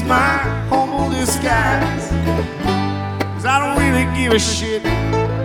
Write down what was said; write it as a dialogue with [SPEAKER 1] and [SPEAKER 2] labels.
[SPEAKER 1] is my humble disguise. 'Cause I don't really give a shit